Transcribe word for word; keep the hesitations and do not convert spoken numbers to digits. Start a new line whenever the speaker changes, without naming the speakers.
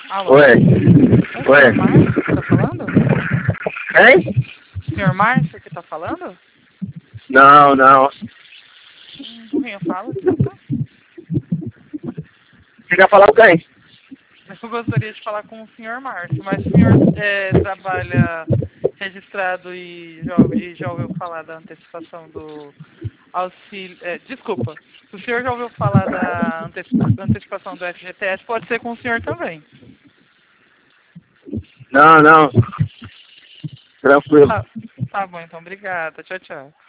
Alô?
Oi.
É o
Oi.
senhor Márcio que tá falando?
Quem?
senhor Márcio que tá falando?
Não, não.
Hum, com quem eu falo, desculpa?
Você quer falar com quem?
Eu gostaria de falar com o senhor Márcio, mas o senhor é, trabalha registrado e já, e já ouviu falar da antecipação do auxílio... É, desculpa, o senhor já ouviu falar da antecipa, antecipação do F G T S? Pode ser com o senhor também.
Não, não. Tranquilo.
Tá, tá bom, então. Obrigada. Tchau, tchau.